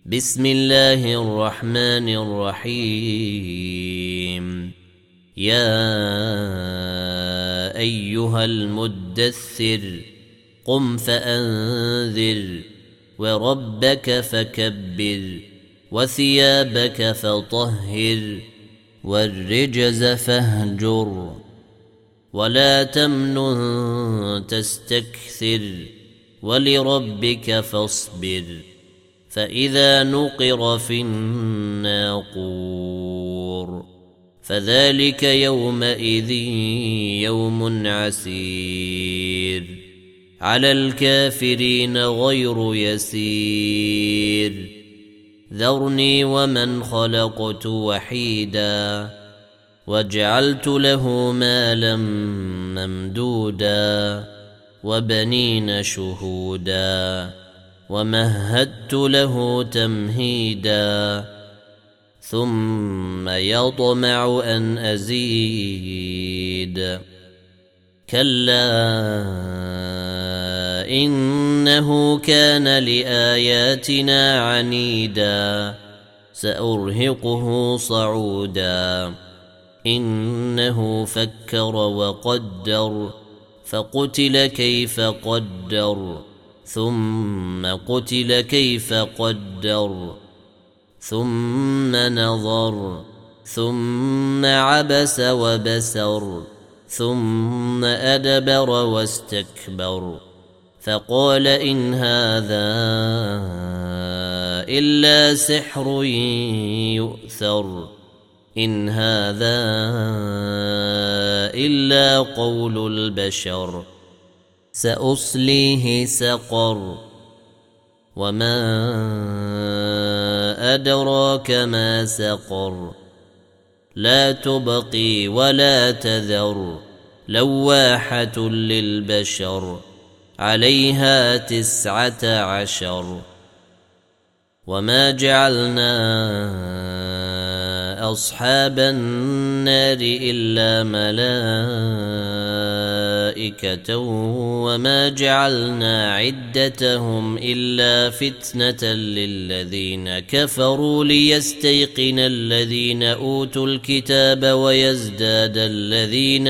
بسم الله الرحمن الرحيم. يا أيها المدثر قم فأنذر وربك فكبر وثيابك فطهر والرجز فاهجر ولا تمنن تستكثر ولربك فاصبر فإذا نقر في الناقور فذلك يومئذ يوم عسير على الكافرين غير يسير ذرني ومن خلقت وحيدا وجعلت له مالا ممدودا وبنين شهودا ومهدت له تمهيدا ثم يطمع أن أزيد كلا إنه كان لآياتنا عنيدا سأرهقه صعودا إنه فكر وقدر فقتل كيف قدر ثم قتل كيف قدر ثم نظر ثم عبس وبسر ثم أدبر واستكبر فقال إن هذا إلا سحر يؤثر إن هذا إلا قول البشر سأصليه سقر وما أدراك ما سقر لا تبقي ولا تذر لواحة للبشر عليها 19 وما جعلنا أصحاب النار إلا ملائكة وما جعلنا عدتهم إلا فتنة للذين كفروا ليستيقن الذين أوتوا الكتاب ويزداد الذين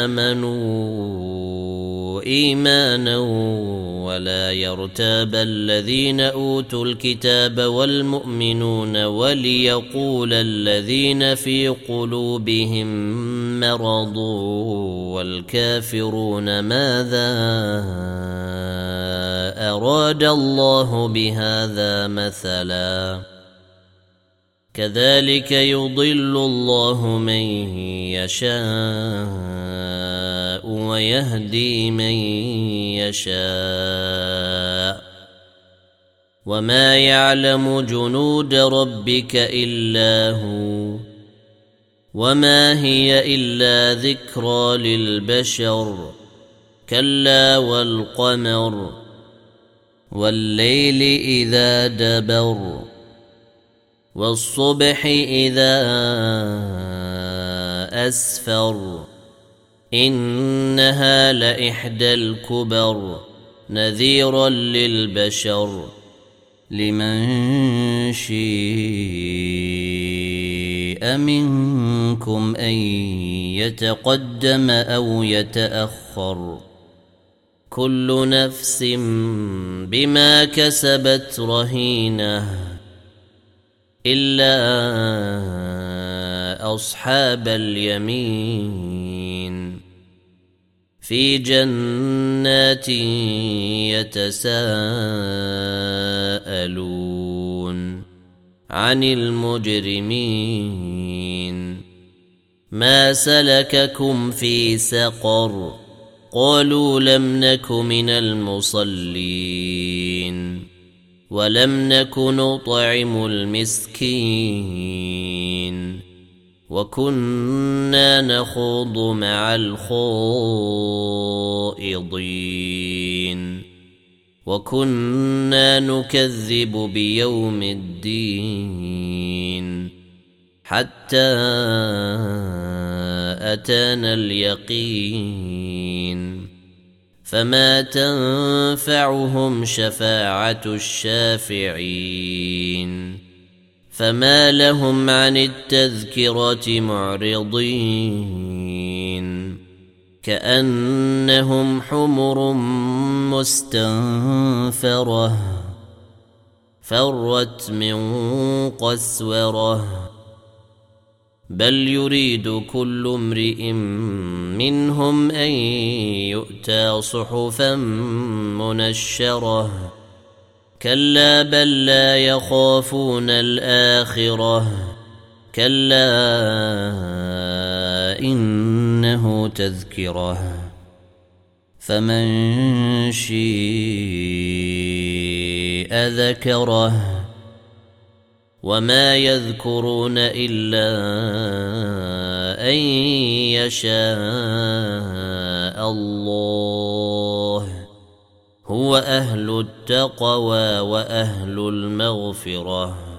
آمنوا إيمانا ولا يرتاب الذين أوتوا الكتاب والمؤمنون وليقول الذين في قلوبهم مرض والكافرون ماذا أراد الله بهذا مثلا كذلك يضل الله من يشاء ويهدي من يشاء وما يعلم جنود ربك إلا هو وما هي إلا ذكرى للبشر كلا والقمر والليل إذا دبر والصبح إذا أسفر إنها لإحدى الكبر نذيرا للبشر لمن شاء منكم أن يتقدم أو يتأخر كل نفس بما كسبت رهينة إلا أصحاب اليمين في جنات يتساءلون عن المجرمين ما سلككم في سقر قالوا لم نك من المصلين ولم نك نطعم المسكين وكنا نخوض مع الخائضين وكنا نكذب بيوم الدين حتى أتانا اليقين فما تنفعهم شفاعة الشافعين فما لهم عن التذكرة معرضين كأنهم حمر مستنفرة فرت من قسورة بل يريد كل امرئ منهم أن يؤتى صحفا منشرة كلا بل لا يخافون الآخرة كلا إنه تذكرة فمن شيء ذكره وما يذكرون إلا أن يشاء الله هو أهل التقوى وأهل المغفرة